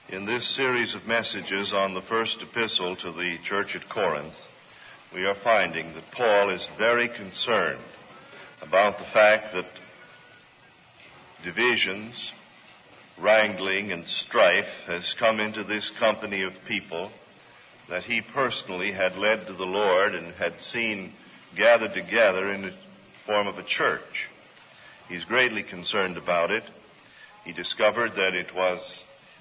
In this series of messages on the first epistle to the church at Corinth, we are finding that Paul is very concerned about the fact that divisions, wrangling, and strife has come into this company of people that he personally had led to the Lord and had seen gathered together in the form of a church. He's greatly concerned about it. He discovered that it was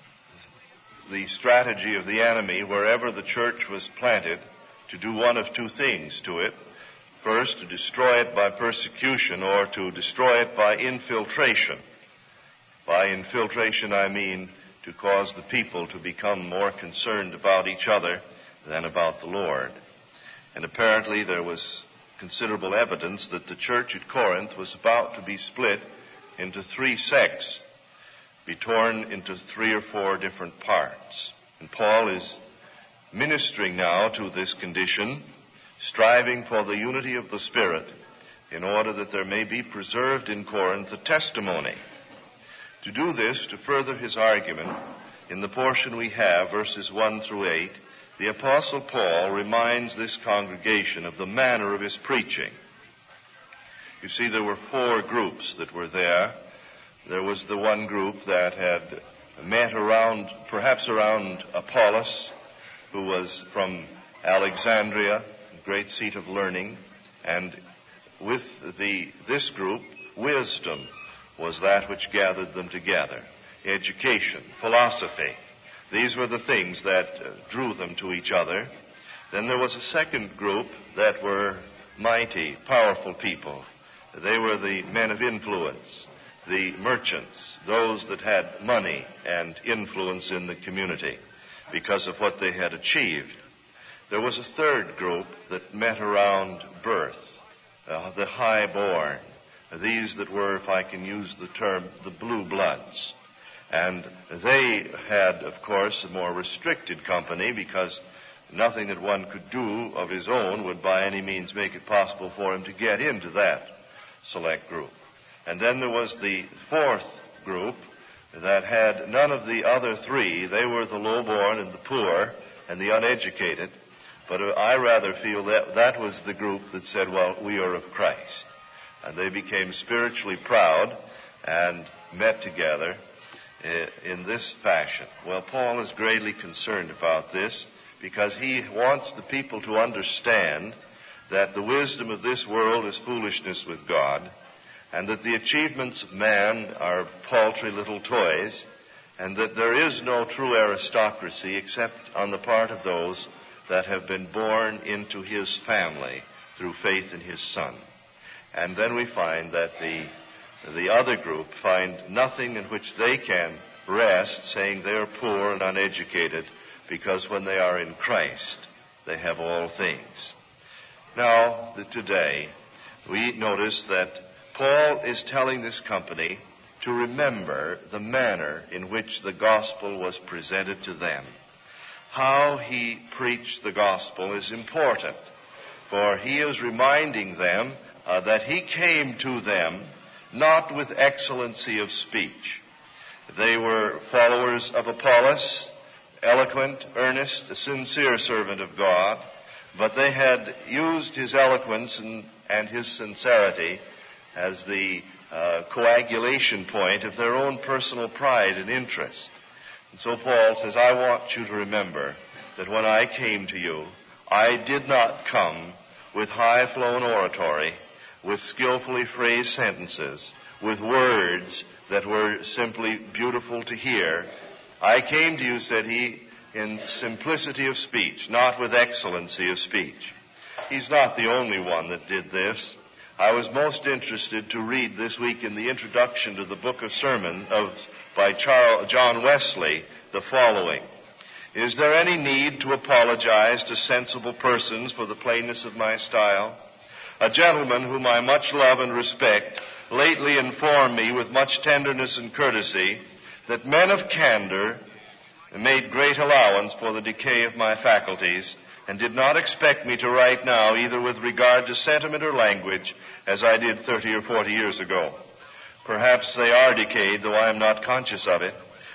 the strategy of the enemy, wherever the church was planted, to do one of two things to it. First, to destroy it by persecution, or to destroy it by infiltration. By infiltration, I mean to cause the people to become more concerned about each other than about the Lord. And apparently there was considerable evidence that the church at Corinth was about to be split into three sects, be torn into 3 or 4 different parts. And Paul is ministering now to this condition, striving for the unity of the Spirit in order that there may be preserved in Corinth a testimony. To do this, to further his argument, in the portion we have, verses 1 through 8, the Apostle Paul reminds this congregation of the manner of his preaching. You see, there were 4 groups that were there. There was the one group that had met perhaps around Apollos, who was from Alexandria, great seat of learning, and with this group, wisdom was that which gathered them together. Education, philosophy, these were the things that drew them to each other. Then there was a second group that were mighty, powerful people. They were the men of influence, the merchants, those that had money and influence in the community because of what they had achieved. There was a third group that met around birth, the highborn, these that were, if I can use the term, the blue bloods. And they had, of course, a more restricted company because nothing that one could do of his own would by any means make it possible for him to get into that select group. And then there was the fourth group that had none of the other 3. They were the lowborn and the poor and the uneducated. But I rather feel that that was the group that said, well, we are of Christ. And they became spiritually proud and met together in this fashion. Well, Paul is greatly concerned about this because he wants the people to understand that the wisdom of this world is foolishness with God, and that the achievements of man are paltry little toys, and that there is no true aristocracy except on the part of those that have been born into his family through faith in his Son. And then we find that the other group find nothing in which they can rest, saying they're poor and uneducated, because when they are in Christ, they have all things. Now, today, we notice that Paul is telling this company to remember the manner in which the gospel was presented to them. How he preached the gospel is important, for he is reminding them that he came to them not with excellency of speech. They were followers of Apollos, eloquent, earnest, a sincere servant of God, but they had used his eloquence and his sincerity as the coagulation point of their own personal pride and interest. And so Paul says, I want you to remember that when I came to you, I did not come with high-flown oratory, with skillfully phrased sentences, with words that were simply beautiful to hear. I came to you, said he, in simplicity of speech, not with excellency of speech. He's not the only one that did this. I was most interested to read this week in the introduction to the book of sermon by John Wesley the following. Is there any need to apologize to sensible persons for the plainness of my style? A gentleman whom I much love and respect lately informed me with much tenderness and courtesy that men of candor made great allowance for the decay of my faculties and did not expect me to write now either with regard to sentiment or language as I did 30 or 40 years ago. Perhaps they are decayed, though I am not conscious of it.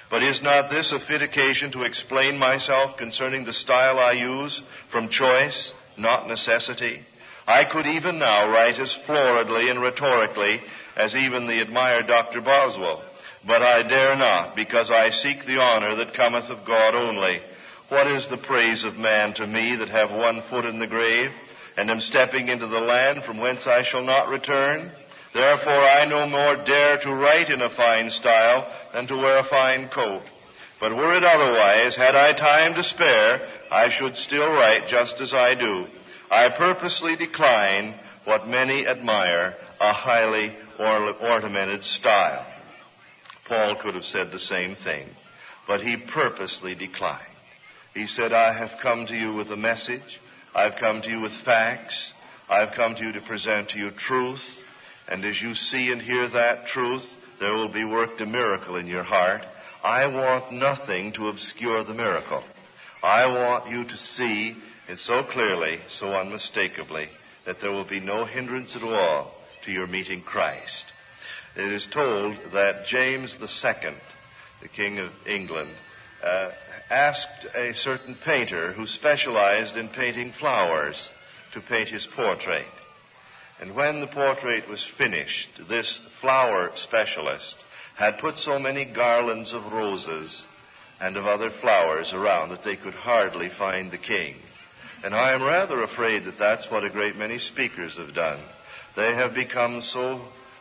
But is not this a fit occasion to explain myself concerning the style I use from choice, not necessity? I could even now write as floridly and rhetorically as even the admired Dr. Boswell, but I dare not, because I seek the honor that cometh of God only. What is the praise of man to me that have one foot in the grave, and am stepping into the land from whence I shall not return? Therefore I no more dare to write in a fine style than to wear a fine coat. But were it otherwise, had I time to spare, I should still write just as I do. I purposely decline what many admire, a highly ornamented style. Paul could have said the same thing, but he purposely declined. He said, I have come to you with a message. I've come to you with facts. I've come to you to present to you truth. And as you see and hear that truth, there will be worked a miracle in your heart. I want nothing to obscure the miracle. I want you to see it so clearly, so unmistakably, that there will be no hindrance at all to your meeting Christ. It is told that James II, the King of England, asked a certain painter who specialized in painting flowers to paint his portrait. And when the portrait was finished, this flower specialist had put so many garlands of roses and of other flowers around that they could hardly find the king. And I am rather afraid that that's what a great many speakers have done. They have become so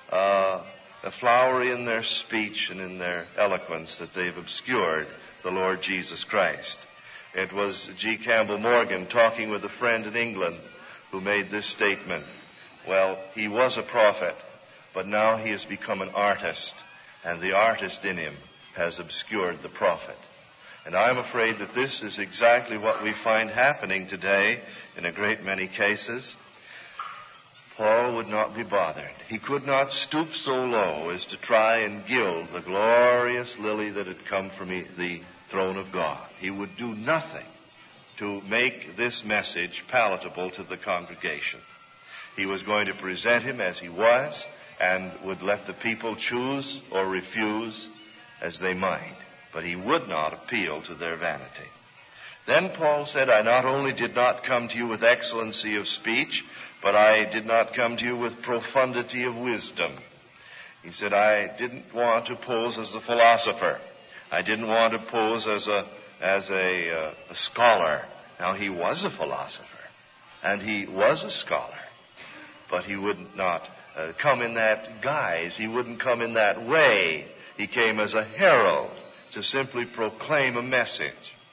flowery in their speech and in their eloquence that they've obscured the Lord Jesus Christ. It was G. Campbell Morgan talking with a friend in England who made this statement. Well, he was a prophet, but now he has become an artist, and the artist in him has obscured the prophet. And I'm afraid that this is exactly what we find happening today in a great many cases. Paul would not be bothered. He could not stoop so low as to try and gild the glorious lily that had come from the throne of God. He would do nothing to make this message palatable to the congregation. He was going to present him as he was and would let the people choose or refuse as they might. But he would not appeal to their vanity. Then Paul said, I not only did not come to you with excellency of speech, but I did not come to you with profundity of wisdom. He said, I didn't want to pose as a philosopher. I didn't want to pose as a scholar. Now, he was a philosopher, and he was a scholar. But he would not come in that guise. He wouldn't come in that way. He came as a herald to simply proclaim a message.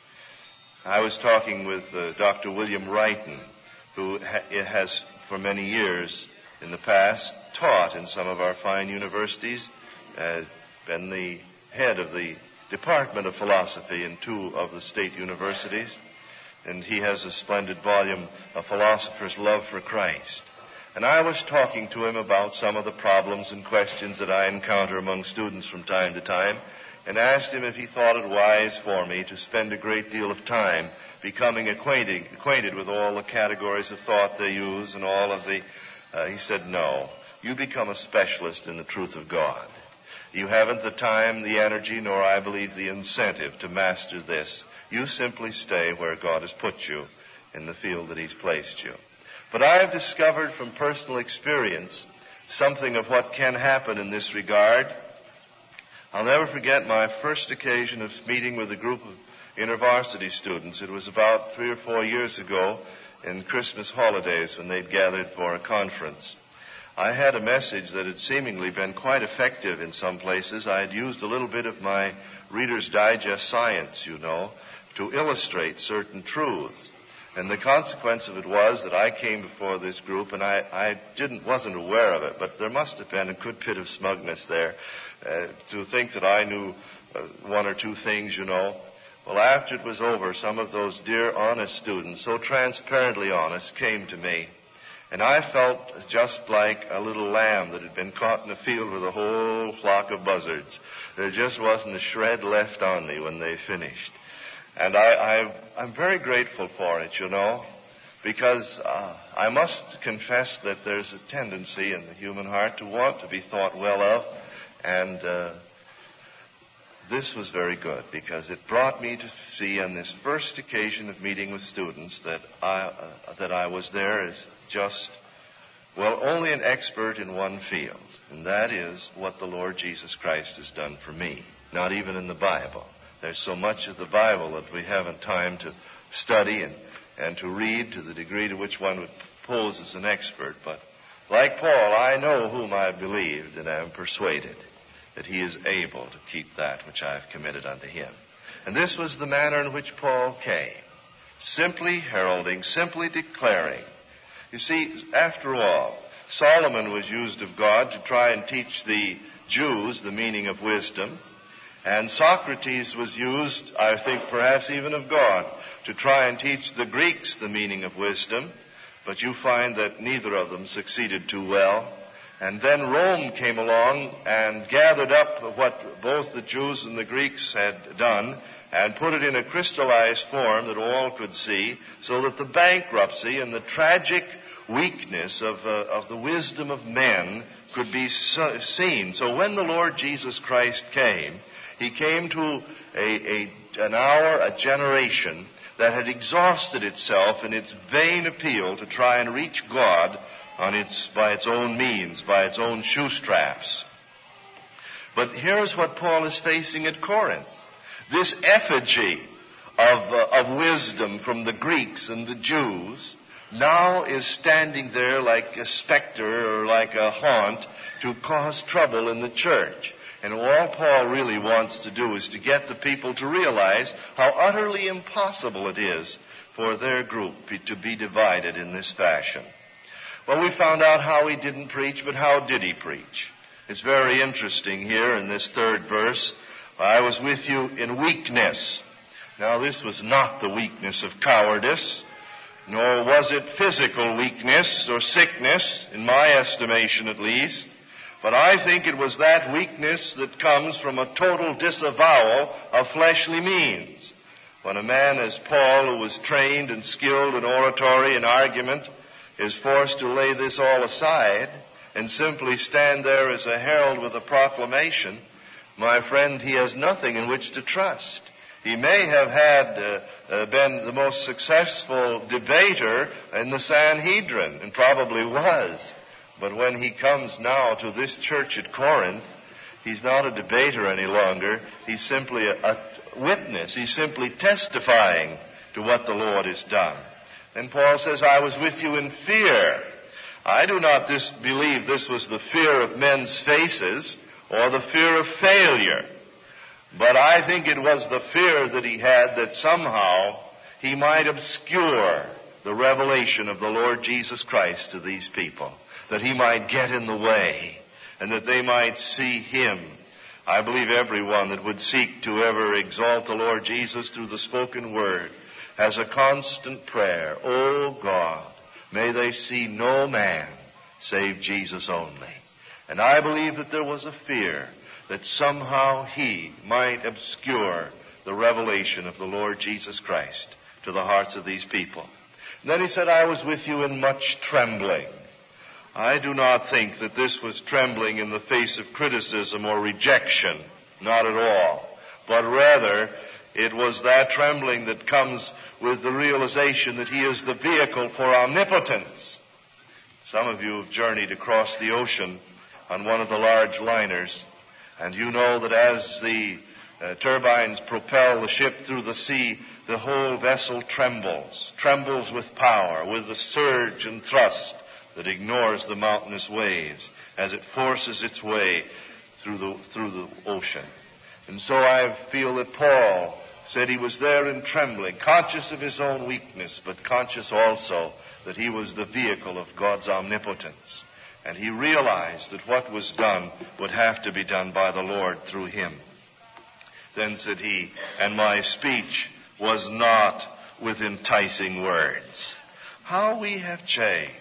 I was talking with Dr. William Wrighton, who has for many years in the past taught in some of our fine universities, been the head of the Department of Philosophy in 2 of the state universities. And he has a splendid volume, A Philosopher's Love for Christ. And I was talking to him about some of the problems and questions that I encounter among students from time to time, and asked him if he thought it wise for me to spend a great deal of time becoming acquainted with all the categories of thought they use and all of the... he said, no. You become a specialist in the truth of God. You haven't the time, the energy, nor, I believe, the incentive to master this. You simply stay where God has put you in the field that He's placed you. But I have discovered from personal experience something of what can happen in this regard. I'll never forget my first occasion of meeting with a group of InterVarsity students. It was about 3 or 4 years ago in Christmas holidays when they'd gathered for a conference. I had a message that had seemingly been quite effective in some places. I had used a little bit of my Reader's Digest science, to illustrate certain truths. And the consequence of it was that I came before this group, and I wasn't aware of it, but there must have been a good bit of smugness there to think that I knew 1 or 2 things, Well, after it was over, some of those dear, honest students, so transparently honest, came to me. And I felt just like a little lamb that had been caught in a field with a whole flock of buzzards. There just wasn't a shred left on me when they finished. And I'm very grateful for it, because I must confess that there's a tendency in the human heart to want to be thought well of. And this was very good because it brought me to see on this first occasion of meeting with students that I was there as just, only an expert in one field, and that is what the Lord Jesus Christ has done for me, not even in the Bible. There's so much of the Bible that we haven't time to study and to read to the degree to which one would pose as an expert. But like Paul, I know whom I have believed, and I am persuaded that he is able to keep that which I have committed unto him. And this was the manner in which Paul came, simply heralding, simply declaring. You see, after all, Solomon was used of God to try and teach the Jews the meaning of wisdom, and Socrates was used, I think, perhaps even of God, to try and teach the Greeks the meaning of wisdom, but you find that neither of them succeeded too well. And then Rome came along and gathered up what both the Jews and the Greeks had done and put it in a crystallized form that all could see, so that the bankruptcy and the tragic weakness of the wisdom of men could be seen. So when the Lord Jesus Christ came, he came to an hour, a generation that had exhausted itself in its vain appeal to try and reach God by its own means, by its own shoestraps. But here's what Paul is facing at Corinth. This effigy of wisdom from the Greeks and the Jews now is standing there like a specter or like a haunt to cause trouble in the church. And all Paul really wants to do is to get the people to realize how utterly impossible it is for their group to be divided in this fashion. Well, we found out how he didn't preach, but how did he preach? It's very interesting here in this third verse. I was with you in weakness. Now, this was not the weakness of cowardice, nor was it physical weakness or sickness, in my estimation at least. But I think it was that weakness that comes from a total disavowal of fleshly means. When a man as Paul, who was trained and skilled in oratory and argument, is forced to lay this all aside and simply stand there as a herald with a proclamation, my friend, he has nothing in which to trust. He may have been the most successful debater in the Sanhedrin, and probably was. But when he comes now to this church at Corinth, he's not a debater any longer. He's simply a witness. He's simply testifying to what the Lord has done. And Paul says, I was with you in fear. I do not believe this was the fear of men's faces or the fear of failure. But I think it was the fear that he had that somehow he might obscure the revelation of the Lord Jesus Christ to these people, that he might get in the way and that they might see him. I believe everyone that would seek to ever exalt the Lord Jesus through the spoken word has a constant prayer, O God, may they see no man save Jesus only. And I believe that there was a fear that somehow he might obscure the revelation of the Lord Jesus Christ to the hearts of these people. And then he said, I was with you in much trembling. I do not think that this was trembling in the face of criticism or rejection, not at all, but rather it was that trembling that comes with the realization that he is the vehicle for omnipotence. Some of you have journeyed across the ocean on one of the large liners, and you know that as the turbines propel the ship through the sea, the whole vessel trembles with power, with the surge and thrust that ignores the mountainous waves as it forces its way through the ocean. And so I feel that Paul said he was there in trembling, conscious of his own weakness, but conscious also that he was the vehicle of God's omnipotence. And he realized that what was done would have to be done by the Lord through him. Then said he, and my speech was not with enticing words. How we have changed.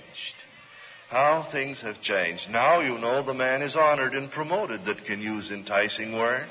How things have changed. Now you know the man is honored and promoted that can use enticing words.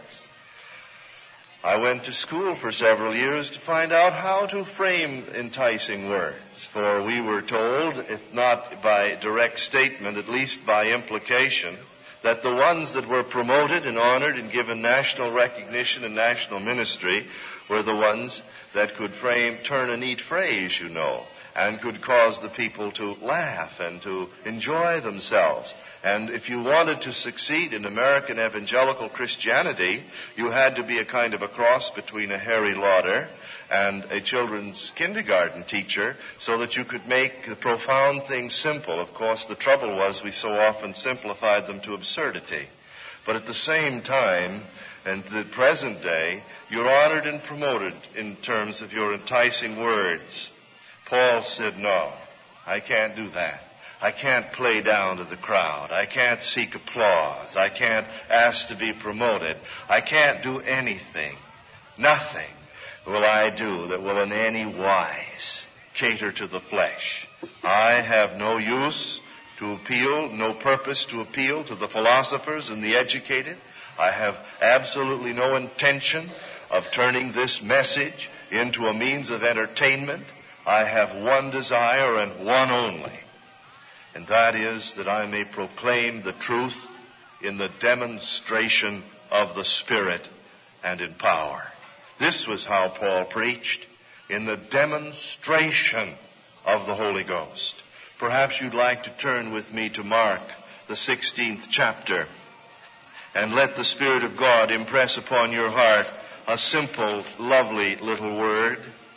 I went to school for several years to find out how to frame enticing words. For we were told, if not by direct statement, at least by implication, that the ones that were promoted and honored and given national recognition and national ministry were the ones that could turn a neat phrase, and could cause the people to laugh and to enjoy themselves. And if you wanted to succeed in American evangelical Christianity, you had to be a kind of a cross between a Harry Lauder and a children's kindergarten teacher, so that you could make the profound things simple. Of course, the trouble was we so often simplified them to absurdity. But at the same time, and the present day, you're honored and promoted in terms of your enticing words. Paul said, no, I can't do that. I can't play down to the crowd. I can't seek applause. I can't ask to be promoted. I can't do anything. Nothing will I do that will in any wise cater to the flesh. I have no use to appeal, no purpose to appeal to the philosophers and the educated. I have absolutely no intention of turning this message into a means of entertainment. I have one desire and one only, and that is that I may proclaim the truth in the demonstration of the Spirit and in power. This was how Paul preached, in the demonstration of the Holy Ghost. Perhaps you'd like to turn with me to Mark, the 16th chapter, and let the Spirit of God impress upon your heart a simple, lovely little word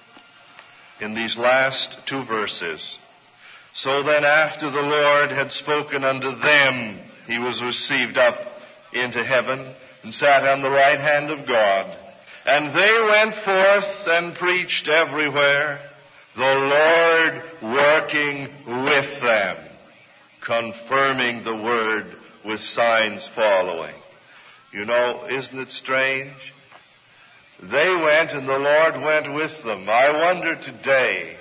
in these last two verses. So then after the Lord had spoken unto them, he was received up into heaven and sat on the right hand of God. And they went forth and preached everywhere, the Lord working with them, confirming the word with signs following. Isn't it strange? They went and the Lord went with them. I wonder today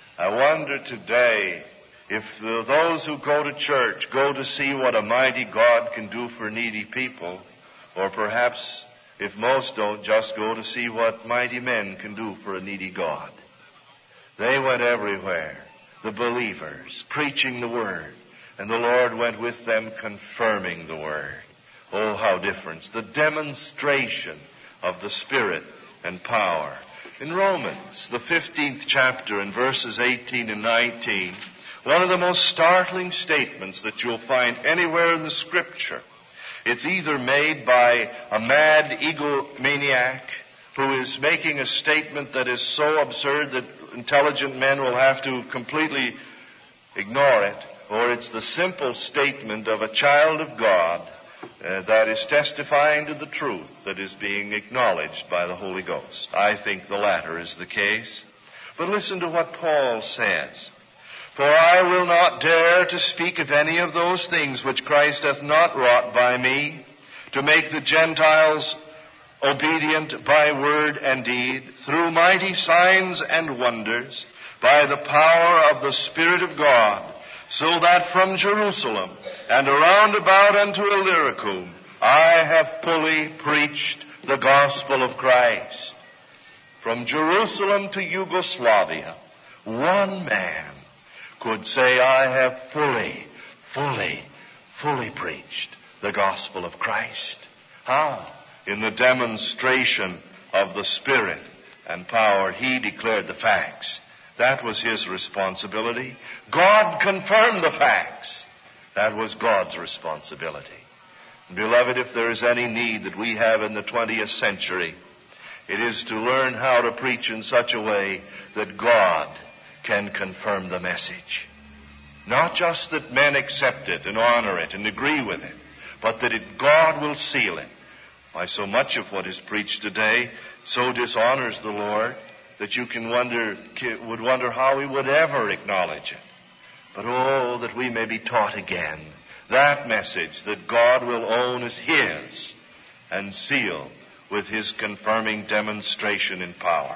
if those who go to church go to see what a mighty God can do for needy people, or perhaps, if most don't, just go to see what mighty men can do for a needy God. They went everywhere, the believers, preaching the word, and the Lord went with them, confirming the word. Oh, how different. The demonstration of the Spirit and power. In Romans, the 15th chapter, in verses 18 and 19, one of the most startling statements that you'll find anywhere in the Scripture. It's either made by a mad egomaniac who is making a statement that is so absurd that intelligent men will have to completely ignore it, or it's the simple statement of a child of God that is testifying to the truth that is being acknowledged by the Holy Ghost. I think the latter is the case. But listen to what Paul says. For I will not dare to speak of any of those things which Christ hath not wrought by me, to make the Gentiles obedient by word and deed, through mighty signs and wonders, by the power of the Spirit of God, so that from Jerusalem and around about unto Illyricum I have fully preached the gospel of Christ. From Jerusalem to Yugoslavia, one man could say, I have fully preached the gospel of Christ. How? In the demonstration of the Spirit and power. He declared the facts. That was his responsibility. God confirmed the facts. That was God's responsibility. And beloved, if there is any need that we have in the 20th century, it is to learn how to preach in such a way that God can confirm the message. Not just that men accept it and honor it and agree with it, but that God will seal it. Why, so much of what is preached today so dishonors the Lord that you would wonder how we would ever acknowledge it. But oh, that we may be taught again that message that God will own as His and seal with His confirming demonstration in power.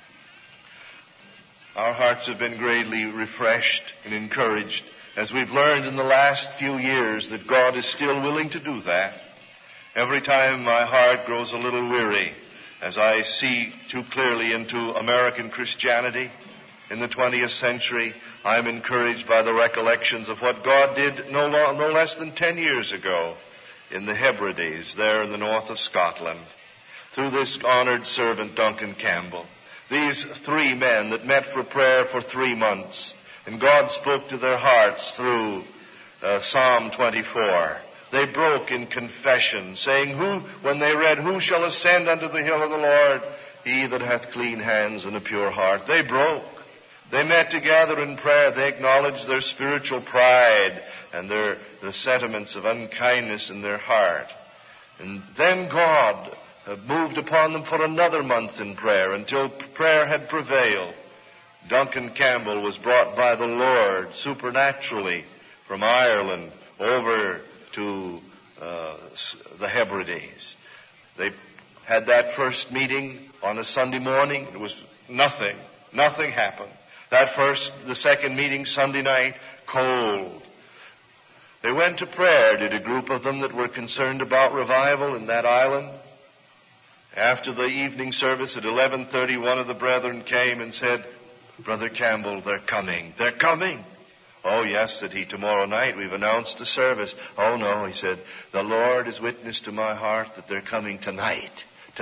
Our hearts have been greatly refreshed and encouraged as we've learned in the last few years that God is still willing to do that. Every time my heart grows a little weary as I see too clearly into American Christianity in the 20th century, I'm encouraged by the recollections of what God did no less than 10 years ago in the Hebrides, there in the north of Scotland, through this honored servant Duncan Campbell. These 3 men that met for prayer for 3 months, and God spoke to their hearts through Psalm 24. They broke in confession, saying, when they read, "Who shall ascend unto the hill of the Lord? He that hath clean hands and a pure heart." They broke. They met together in prayer. They acknowledged their spiritual pride and the sentiments of unkindness in their heart. And then God moved upon them for another month in prayer until prayer had prevailed. Duncan Campbell was brought by the Lord supernaturally from Ireland over to the Hebrides. They had that first meeting on a Sunday morning. It was nothing. Nothing happened. The second meeting Sunday night, cold. They went to prayer, did a group of them that were concerned about revival in that island. After the evening service at 11:30, one of the brethren came and said, "Brother Campbell, they're coming. They're coming." "Oh, yes," said he, "tomorrow night we've announced the service." "Oh, no," he said, "the Lord is witness to my heart that they're coming tonight.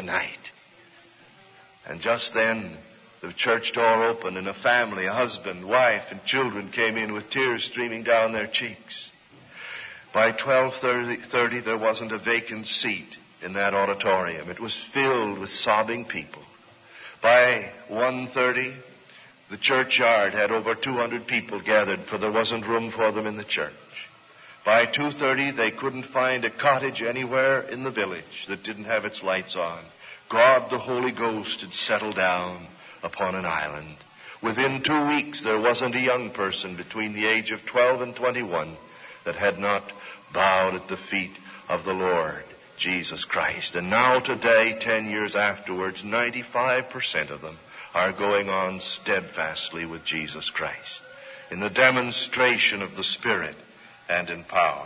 And just then, the church door opened and a family, a husband, wife, and children came in with tears streaming down their cheeks. By 12:30, there wasn't a vacant seat in that auditorium. It was filled with sobbing people. By 1:30, the churchyard had over 200 people gathered, for there wasn't room for them in the church. By 2:30, they couldn't find a cottage anywhere in the village that didn't have its lights on. God, the Holy Ghost, had settled down upon an island. Within 2 weeks, there wasn't a young person between the age of 12 and 21 that had not bowed at the feet of the Lord Jesus Christ. And now today, 10 years afterwards, 95% of them are going on steadfastly with Jesus Christ in the demonstration of the Spirit and in power.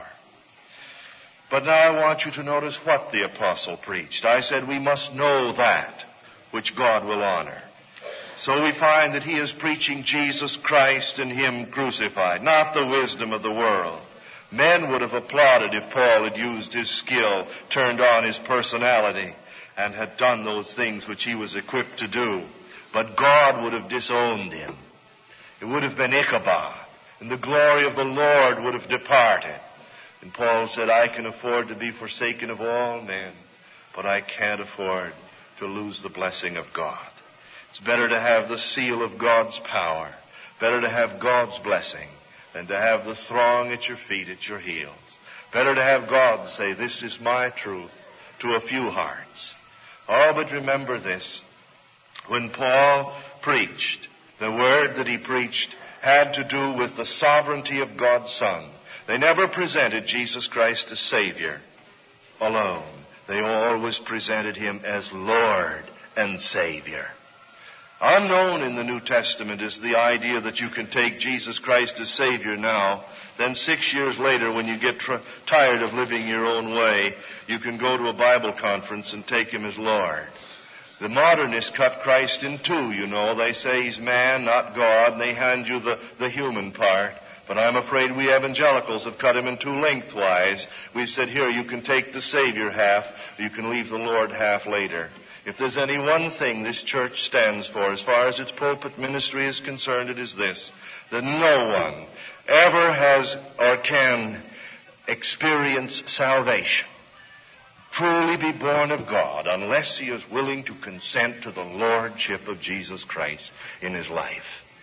But now I want you to notice what the apostle preached. I said we must know that which God will honor. So we find that he is preaching Jesus Christ and him crucified, not the wisdom of the world. Men would have applauded if Paul had used his skill, turned on his personality, and had done those things which he was equipped to do. But God would have disowned him. It would have been Ichabod, and the glory of the Lord would have departed. And Paul said, "I can afford to be forsaken of all men, but I can't afford to lose the blessing of God." It's better to have the seal of God's power, better to have God's blessing, than to have the throng at your feet, at your heels. Better to have God say, "This is my truth," to a few hearts. Oh, but remember this. When Paul preached, the word that he preached had to do with the sovereignty of God's Son. They never presented Jesus Christ as Savior alone. They always presented him as Lord and Savior. Unknown in the New Testament is the idea that you can take Jesus Christ as Savior now, then 6 years later, when you get tired of living your own way, you can go to a Bible conference and take him as Lord. The modernists cut Christ in two, you know. They say he's man, not God, and they hand you the human part. But I'm afraid we evangelicals have cut him in two lengthwise. We've said, here, you can take the Savior half, you can leave the Lord half later. If there's any one thing this church stands for, as far as its pulpit ministry is concerned, it is this: that no one ever has or can experience salvation, truly be born of God, unless he is willing to consent to the lordship of Jesus Christ in his life.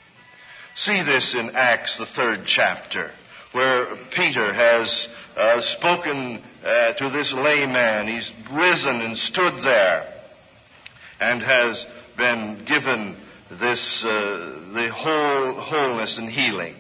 See this in Acts, the 3rd chapter, where Peter has spoken to this layman. He's risen and stood there and has been given this the wholeness and healing.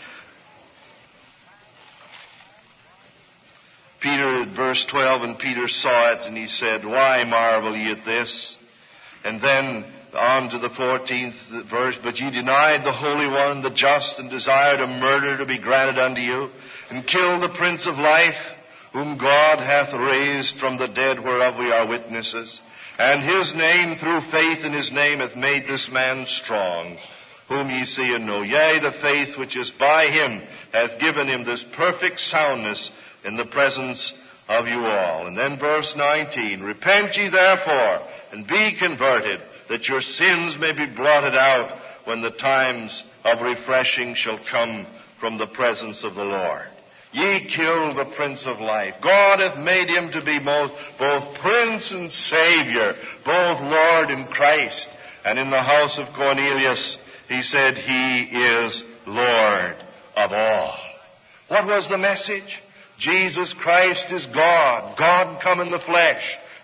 Peter, at verse 12, and Peter saw it, and he said, "Why marvel ye at this?" And then on to the 14th verse, "But ye denied the Holy One, the just, and desired a murder to be granted unto you, and killed the Prince of Life, whom God hath raised from the dead, whereof we are witnesses. And his name, through faith in his name, hath made this man strong, whom ye see and know. Yea, the faith which is by him hath given him this perfect soundness in the presence of you all. And then verse 19, repent ye therefore, and be converted, that your sins may be blotted out when the times of refreshing shall come from the presence of the Lord. Ye killed the Prince of Life. God hath made him to be both Prince and Savior, both Lord and Christ. And in the house of Cornelius, he said, he is Lord of all. What was the message? Jesus Christ is God, God come in the flesh,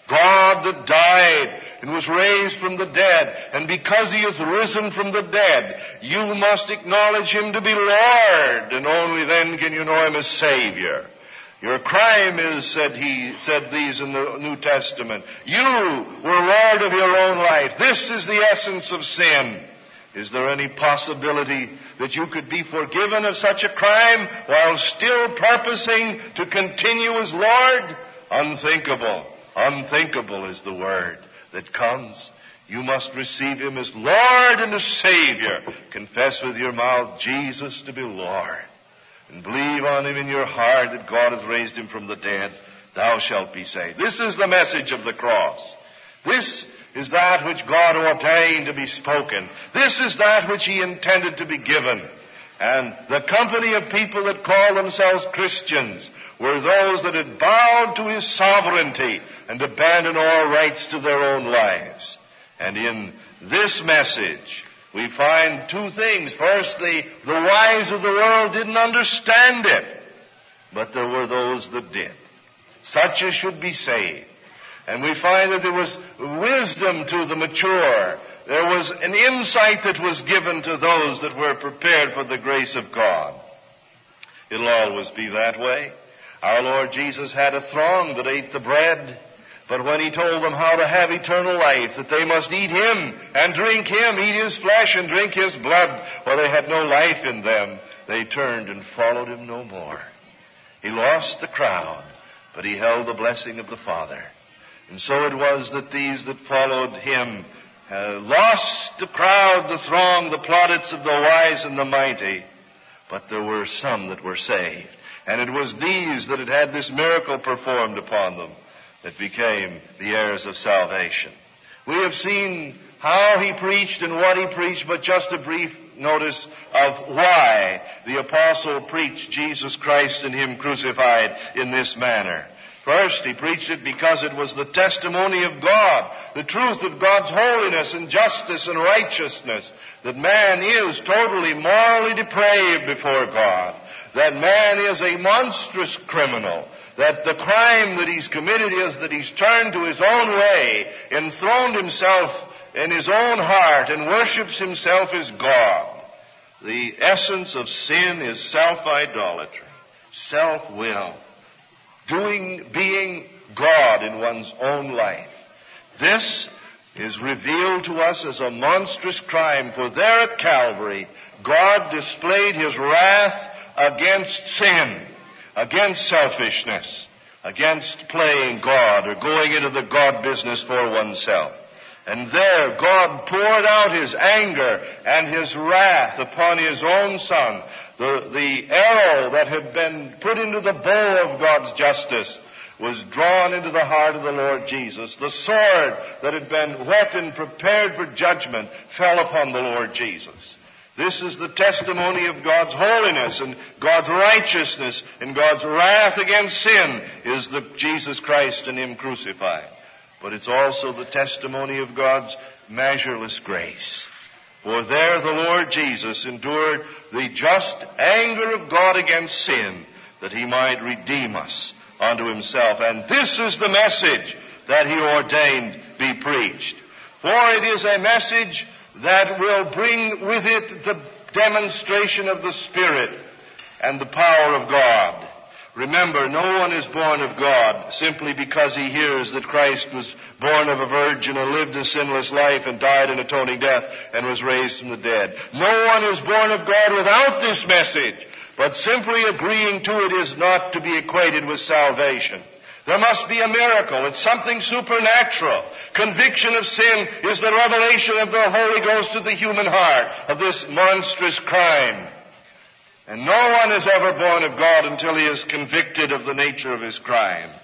God that died and was raised from the dead. And because he is risen from the dead, you must acknowledge him to be Lord, and only then can you know him as Savior. Your crime is, said these in the New Testament, you were Lord of your own life. This is the essence of sin. Is there any possibility that you could be forgiven of such a crime while still purposing to continue as Lord? Unthinkable. Unthinkable is the word that comes. You must receive him as Lord and as Savior. Confess with your mouth Jesus to be Lord, and believe on him in your heart that God hath raised him from the dead. Thou shalt be saved. This is the message of the cross. This is that which God ordained to be spoken. This is that which he intended to be given. And the company of people that call themselves Christians were those that had bowed to his sovereignty and abandoned all rights to their own lives. And in this message, we find two things. First, the wise of the world didn't understand it, but there were those that did. Such as should be saved. And we find that there was wisdom to the mature. There was an insight that was given to those that were prepared for the grace of God. It'll always be that way. Our Lord Jesus had a throng that ate the bread, but when he told them how to have eternal life, that they must eat him and drink him, eat his flesh and drink his blood, while they had no life in them, they turned and followed him no more. He lost the crowd, but he held the blessing of the Father. And so it was that these that followed him lost the crowd, the throng, the plaudits of the wise and the mighty. But there were some that were saved. And it was these that had this miracle performed upon them that became the heirs of salvation. We have seen how he preached and what he preached, but just a brief notice of why the apostle preached Jesus Christ and him crucified in this manner. First, he preached it because it was the testimony of God, the truth of God's holiness and justice and righteousness, that man is totally morally depraved before God, that man is a monstrous criminal, that the crime that he's committed is that he's turned to his own way, enthroned himself in his own heart, and worships himself as God. The essence of sin is self-idolatry, self-will. Being God in one's own life. This is revealed to us as a monstrous crime, for there at Calvary, God displayed his wrath against sin, against selfishness, against playing God or going into the God business for oneself. And there God poured out his anger and his wrath upon his own Son. The arrow that had been put into the bow of God's justice was drawn into the heart of the Lord Jesus. The sword that had been whet and prepared for judgment fell upon the Lord Jesus. This is the testimony of God's holiness and God's righteousness, and God's wrath against sin is the Jesus Christ and him crucified. But it's also the testimony of God's measureless grace. For there the Lord Jesus endured the just anger of God against sin, that he might redeem us unto himself. And this is the message that he ordained be preached. For it is a message that will bring with it the demonstration of the Spirit and the power of God. Remember, no one is born of God simply because he hears that Christ was born of a virgin and lived a sinless life and died an atoning death and was raised from the dead. No one is born of God without this message, but simply agreeing to it is not to be equated with salvation. There must be a miracle. It's something supernatural. Conviction of sin is the revelation of the Holy Ghost to the human heart of this monstrous crime. And no one is ever born of God until he is convicted of the nature of his crime.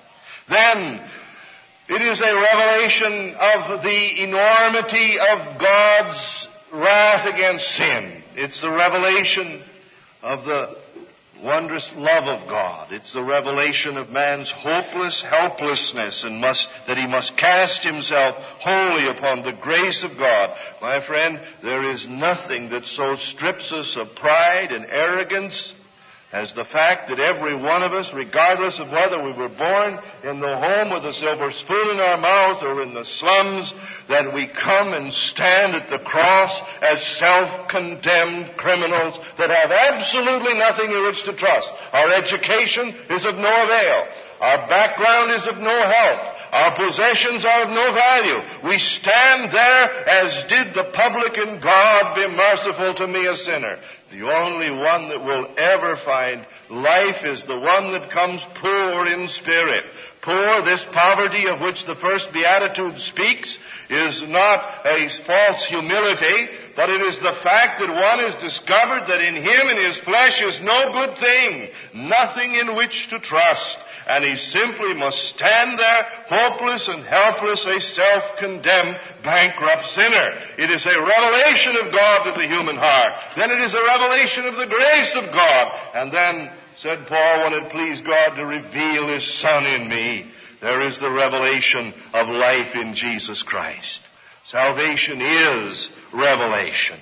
then it is a revelation of the enormity of God's wrath against sin. It's the revelation of the wondrous love of God. It's the revelation of man's hopeless helplessness and that he must cast himself wholly upon the grace of God. My friend, there is nothing that so strips us of pride and arrogance as the fact that every one of us, regardless of whether we were born in the home with a silver spoon in our mouth or in the slums, that we come and stand at the cross as self-condemned criminals that have absolutely nothing in which to trust. Our education is of no avail. Our background is of no help. Our possessions are of no value. We stand there as did the publican, God be merciful to me, a sinner. The only one that will ever find life is the one that comes poor in spirit. Poor, this poverty of which the first beatitude speaks, is not a false humility, but it is the fact that one has discovered that in him and his flesh is no good thing, nothing in which to trust. And he simply must stand there, hopeless and helpless, a self-condemned, bankrupt sinner. It is a revelation of God to the human heart. Then it is a revelation of the grace of God. And then, said Paul, when it pleased God to reveal His Son in me, there is the revelation of life in Jesus Christ. Salvation is revelation.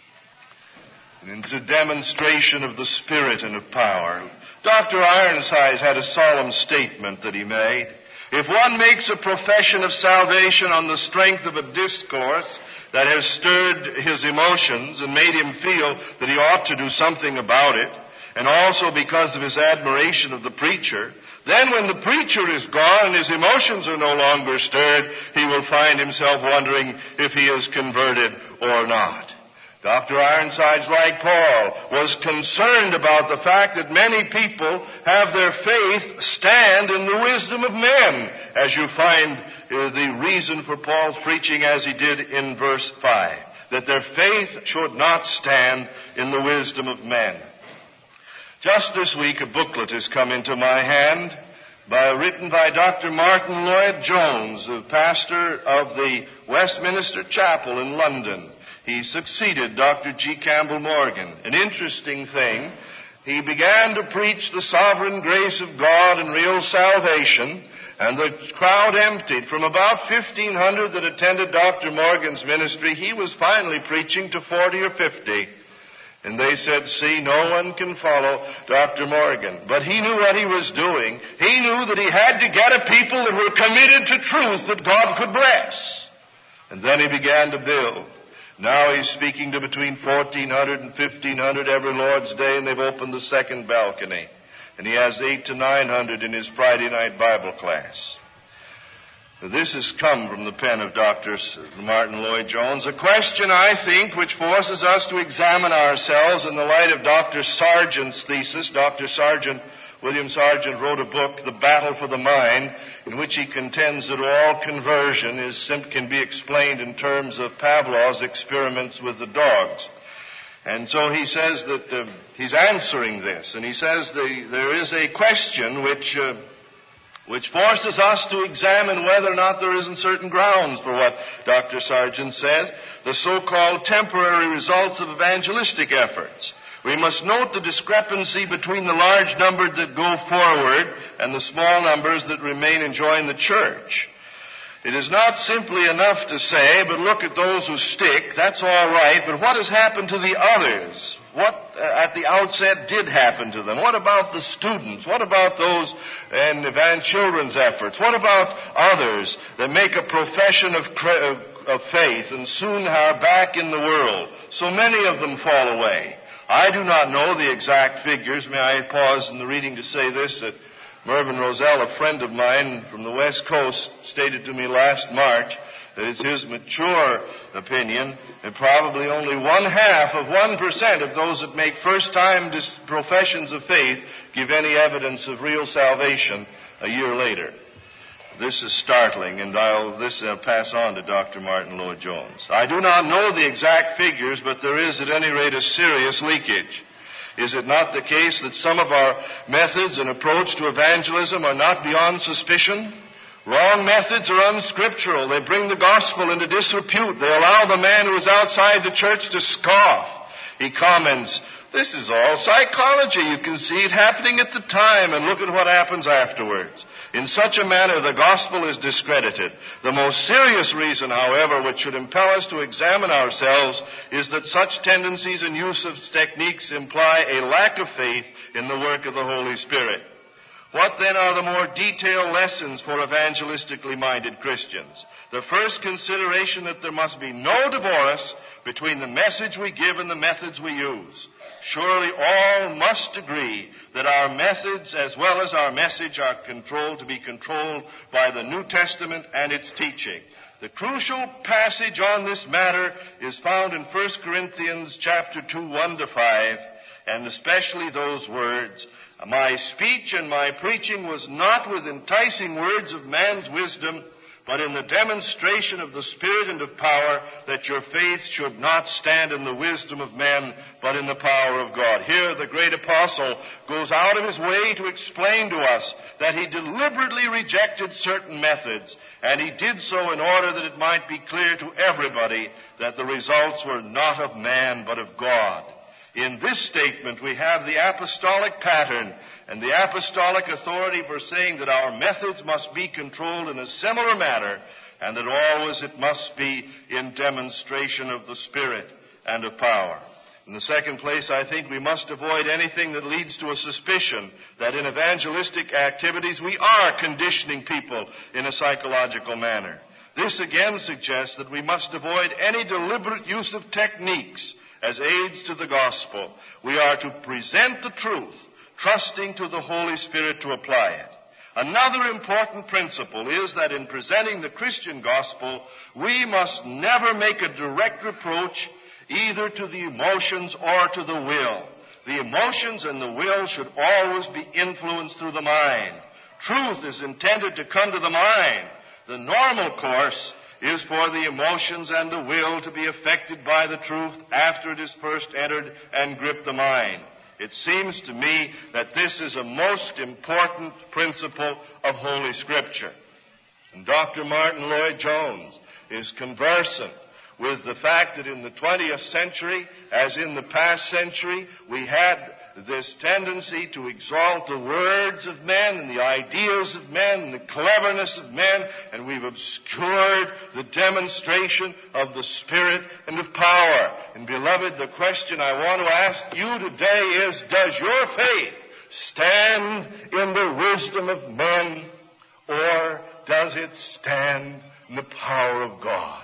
And it's a demonstration of the Spirit and of power. Dr. Ironsides had a solemn statement that he made. If one makes a profession of salvation on the strength of a discourse that has stirred his emotions and made him feel that he ought to do something about it, and also because of his admiration of the preacher, then when the preacher is gone and his emotions are no longer stirred, he will find himself wondering if he is converted or not. Dr. Ironsides, like Paul, was concerned about the fact that many people have their faith stand in the wisdom of men, as you find the reason for Paul's preaching as he did in verse 5, that their faith should not stand in the wisdom of men. Just this week, a booklet has come into my hand written by Dr. Martin Lloyd-Jones, the pastor of the Westminster Chapel in London. He succeeded Dr. G. Campbell Morgan. An interesting thing, he began to preach the sovereign grace of God and real salvation, and the crowd emptied. From about 1,500 that attended Dr. Morgan's ministry, he was finally preaching to 40 or 50. And they said, see, no one can follow Dr. Morgan. But he knew what he was doing. He knew that he had to get a people that were committed to truth that God could bless. And then he began to build. Now he's speaking to between 1,400 and 1,500 every Lord's Day, and they've opened the second balcony. And he has 800 to 900 in his Friday night Bible class. This has come from the pen of Dr. Martin Lloyd-Jones, a question, I think, which forces us to examine ourselves in the light of Dr. Sargent's thesis. William Sargent wrote a book, The Battle for the Mind, in which he contends that all conversion can be explained in terms of Pavlov's experiments with the dogs. And so he says that he's answering this, and he says there is a question which forces us to examine whether or not there isn't certain grounds for what Dr. Sargent says, the so-called temporary results of evangelistic efforts. We must note the discrepancy between the large number that go forward and the small numbers that remain and join the church. It is not simply enough to say, but look at those who stick, that's all right, but what has happened to the others? What at the outset did happen to them? What about the students? What about those in children's efforts? What about others that make a profession of faith and soon are back in the world? So many of them fall away. I do not know the exact figures. May I pause in the reading to say this, that Mervyn Roselle, a friend of mine from the West Coast, stated to me last March that it's his mature opinion that probably only 0.5% of those that make first-time professions of faith give any evidence of real salvation a year later. This is startling, and I'll pass on to Dr. Martin Lloyd-Jones. I do not know the exact figures, but there is at any rate a serious leakage. Is it not the case that some of our methods and approach to evangelism are not beyond suspicion? Wrong methods are unscriptural. They bring the gospel into disrepute. They allow the man who is outside the church to scoff. He comments, "This is all psychology. You can see it happening at the time, and look at what happens afterwards." In such a manner, the gospel is discredited. The most serious reason, however, which should impel us to examine ourselves is that such tendencies and use of techniques imply a lack of faith in the work of the Holy Spirit. What then are the more detailed lessons for evangelistically minded Christians? The first consideration that there must be no divorce between the message we give and the methods we use. Surely all must agree that our methods as well as our message are to be controlled by the New Testament and its teaching. The crucial passage on this matter is found in 1 Corinthians chapter 2, 1-5, and especially those words, "My speech and my preaching was not with enticing words of man's wisdom, but in the demonstration of the Spirit and of power, that your faith should not stand in the wisdom of men, but in the power of God." Here the great apostle goes out of his way to explain to us that he deliberately rejected certain methods, and he did so in order that it might be clear to everybody that the results were not of man, but of God. In this statement, we have the apostolic pattern and the apostolic authority for saying that our methods must be controlled in a similar manner, and that always it must be in demonstration of the Spirit and of power. In the second place, I think we must avoid anything that leads to a suspicion that in evangelistic activities we are conditioning people in a psychological manner. This again suggests that we must avoid any deliberate use of techniques as aids to the gospel. We are to present the truth, trusting to the Holy Spirit to apply it. Another important principle is that in presenting the Christian gospel, we must never make a direct reproach either to the emotions or to the will. The emotions and the will should always be influenced through the mind. Truth is intended to come to the mind. The normal course is for the emotions and the will to be affected by the truth after it is first entered and gripped the mind. It seems to me that this is a most important principle of Holy Scripture. And Dr. Martin Lloyd-Jones is conversant with the fact that in the 20th century, as in the past century, we had this tendency to exalt the words of men and the ideas of men and the cleverness of men, and we've obscured the demonstration of the Spirit and of power. And beloved, the question I want to ask you today is, does your faith stand in the wisdom of men, or does it stand in the power of God?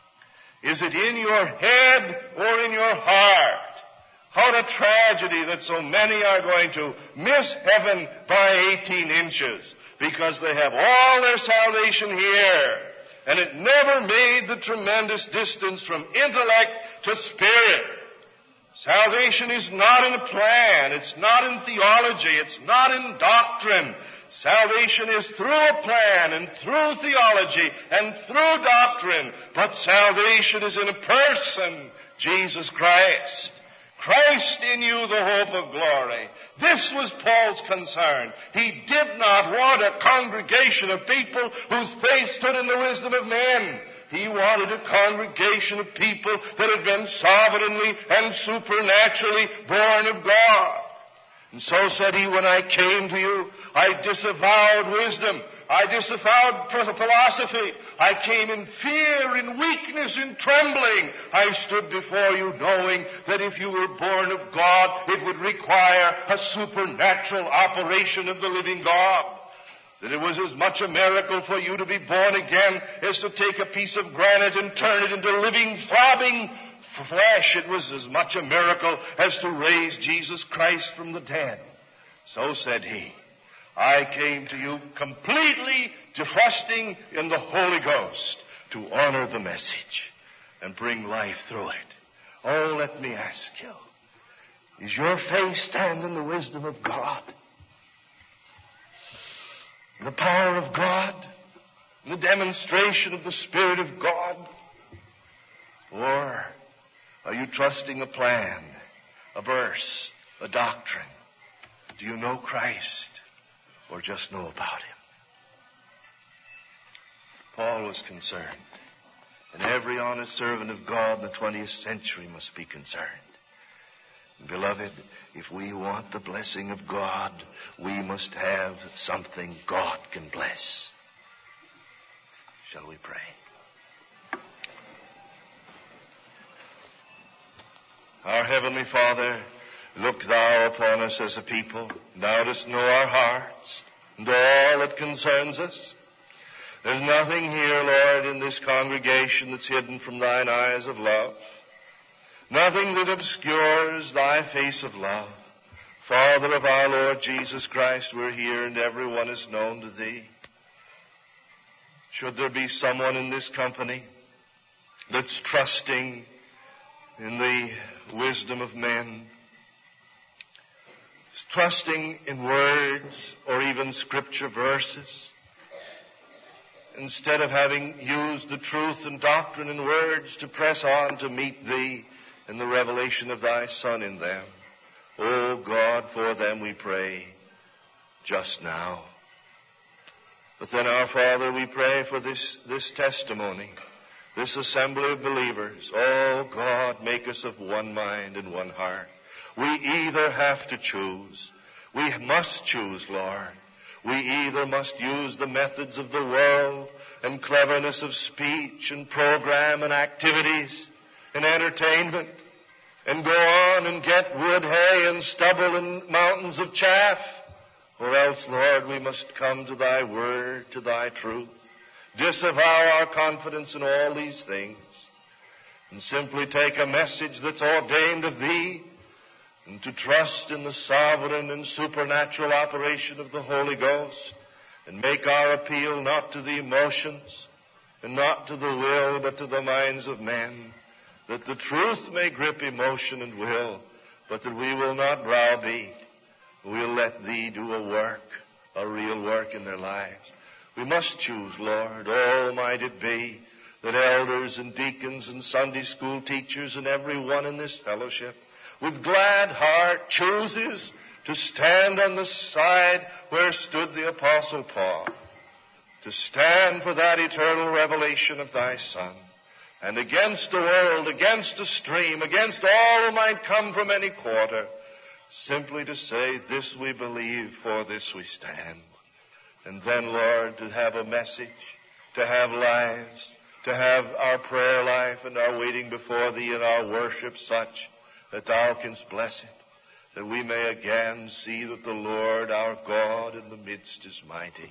Is it in your head or in your heart? What a tragedy that so many are going to miss heaven by 18 inches because they have all their salvation here. And it never made the tremendous distance from intellect to spirit. Salvation is not in a plan. It's not in theology. It's not in doctrine. Salvation is through a plan and through theology and through doctrine. But salvation is in a person, Jesus Christ. Christ in you, the hope of glory. This was Paul's concern. He did not want a congregation of people whose faith stood in the wisdom of men. He wanted a congregation of people that had been sovereignly and supernaturally born of God. And so said he, when I came to you, I disavowed wisdom. I disavowed philosophy. I came in fear, in weakness, in trembling. I stood before you knowing that if you were born of God, it would require a supernatural operation of the living God. That it was as much a miracle for you to be born again as to take a piece of granite and turn it into living, throbbing flesh. It was as much a miracle as to raise Jesus Christ from the dead. So said he, I came to you completely trusting in the Holy Ghost to honor the message and bring life through it. Oh, let me ask you, is your faith stand in the wisdom of God, the power of God, the demonstration of the Spirit of God? Or are you trusting a plan, a verse, a doctrine? Do you know Christ or just know about him? Paul was concerned, and every honest servant of God in the 20th century must be concerned. Beloved, if we want the blessing of God, we must have something God can bless. Shall we pray? Our Heavenly Father, look Thou upon us as a people. Thou dost know our hearts and all that concerns us. There's nothing here, Lord, in this congregation that's hidden from Thine eyes of love. Nothing that obscures Thy face of love. Father of our Lord Jesus Christ, we're here and everyone is known to Thee. Should there be someone in this company that's trusting in the wisdom of men, trusting in words or even scripture verses, instead of having used the truth and doctrine and words to press on to meet Thee and the revelation of Thy Son in them. Oh God, for them we pray just now. But then, our Father, we pray for this testimony, this assembly of believers. Oh God, make us of one mind and one heart. We either have to choose. We must choose, Lord. We either must use the methods of the world and cleverness of speech and program and activities and entertainment and go on and get wood, hay, and stubble and mountains of chaff. Or else, Lord, we must come to Thy word, to Thy truth, disavow our confidence in all these things, and simply take a message that's ordained of Thee, and to trust in the sovereign and supernatural operation of the Holy Ghost, and make our appeal not to the emotions, and not to the will, but to the minds of men, that the truth may grip emotion and will, but that we will not browbeat. We'll let Thee do a work, a real work in their lives. We must choose, Lord. Oh, might it be that elders and deacons and Sunday school teachers and everyone in this fellowship with glad heart chooses to stand on the side where stood the Apostle Paul, to stand for that eternal revelation of Thy Son, and against the world, against a stream, against all who might come from any quarter, simply to say, this we believe, for this we stand. And then, Lord, to have a message, to have lives, to have our prayer life and our waiting before Thee and our worship such that Thou canst bless it, that we may again see that the Lord our God in the midst is mighty.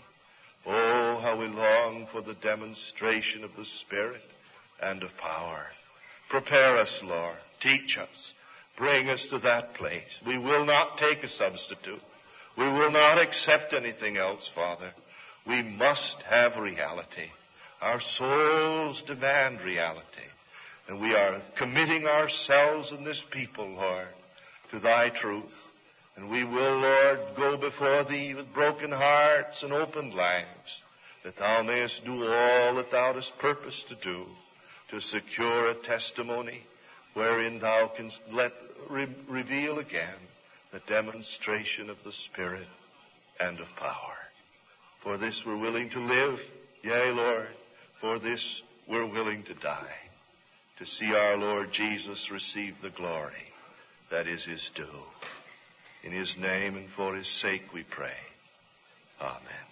Oh, how we long for the demonstration of the Spirit and of power. Prepare us, Lord. Teach us. Bring us to that place. We will not take a substitute. We will not accept anything else, Father. We must have reality. Our souls demand reality. And we are committing ourselves and this people, Lord, to Thy truth. And we will, Lord, go before Thee with broken hearts and open lives, that Thou mayest do all that Thou hast purposed to do, to secure a testimony wherein Thou canst reveal again the demonstration of the Spirit and of power. For this we're willing to live, yea, Lord, for this we're willing to die, to see our Lord Jesus receive the glory that is His due. In His name and for His sake we pray. Amen.